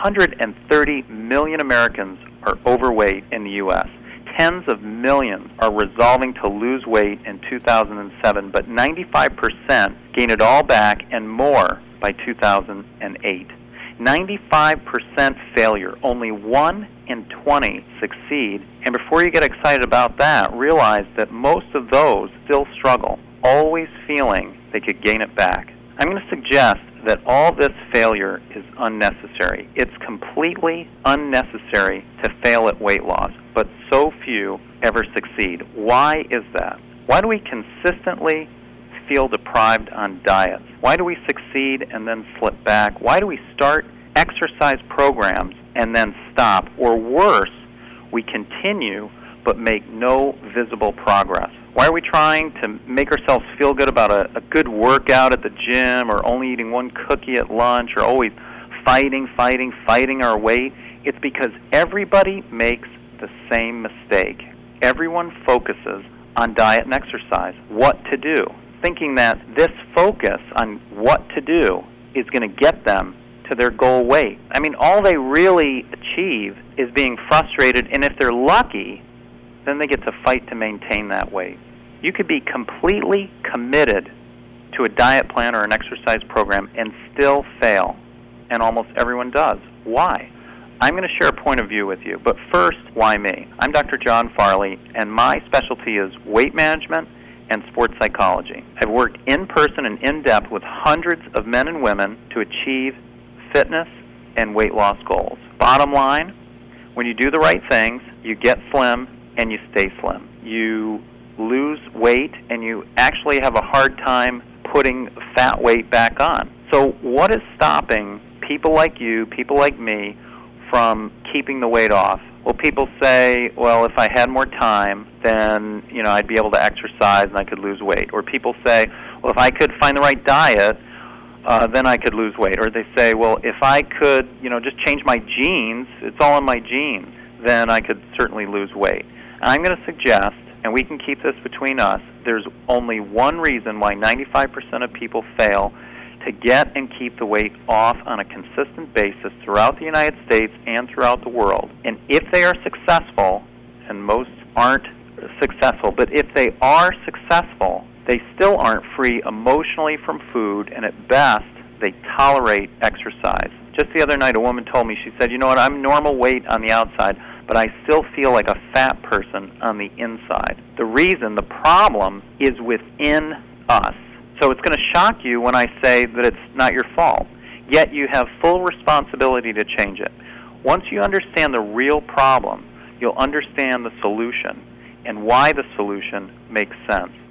130 million Americans are overweight in the U.S. Tens of millions are resolving to lose weight in 2007, but 95% gain it all back and more by 2008. 95% failure. Only 1 in 20 succeed. And before you get excited about that, realize that most of those still struggle, always feeling they could gain it back. I'm going to suggest that all this failure is unnecessary. It's completely unnecessary to fail at weight loss, but so few ever succeed. Why is that? Why do we consistently feel deprived on diets? Why do we succeed and then slip back? Why do we start exercise programs and then stop? Or worse, we continue but make no visible progress. Why are we trying to make ourselves feel good about a good workout at the gym, or only eating one cookie at lunch, or always fighting our weight? It's because everybody makes the same mistake. Everyone focuses on diet and exercise, what to do, thinking that this focus on what to do is going to get them to their goal weight. I mean, all they really achieve is being frustrated, and if they're lucky, then they get to fight to maintain that weight. You could be completely committed to a diet plan or an exercise program and still fail, and almost everyone does. Why? I'm going to share a point of view with you, but first, why me? I'm Dr. John Farley, and my specialty is weight management and sports psychology. I've worked in person and in depth with hundreds of men and women to achieve fitness and weight loss goals. Bottom line, when you do the right things, you get slim and you stay slim. You lose weight and you actually have a hard time putting fat weight back on. So what is stopping people like you, people like me, from keeping the weight off? Well, people say, well, if I had more time, then I'd be able to exercise and I could lose weight. Or people say, well, if I could find the right diet, then I could lose weight. Or they say, well, if I could, just change my genes, it's all in my genes, then I could certainly lose weight. And I'm going to suggest, and we can keep this between us, there's only one reason why 95% of people fail to get and keep the weight off on a consistent basis throughout the United States and throughout the world. And if they are successful, and most aren't successful, but if they are successful, they still aren't free emotionally from food, and at best, they tolerate exercise. Just the other night, a woman told me, she said, you know what, I'm normal weight on the outside, but I still feel like a fat person on the inside. The problem is within us. So it's going to shock you when I say that it's not your fault, yet you have full responsibility to change it. Once you understand the real problem, you'll understand the solution and why the solution makes sense.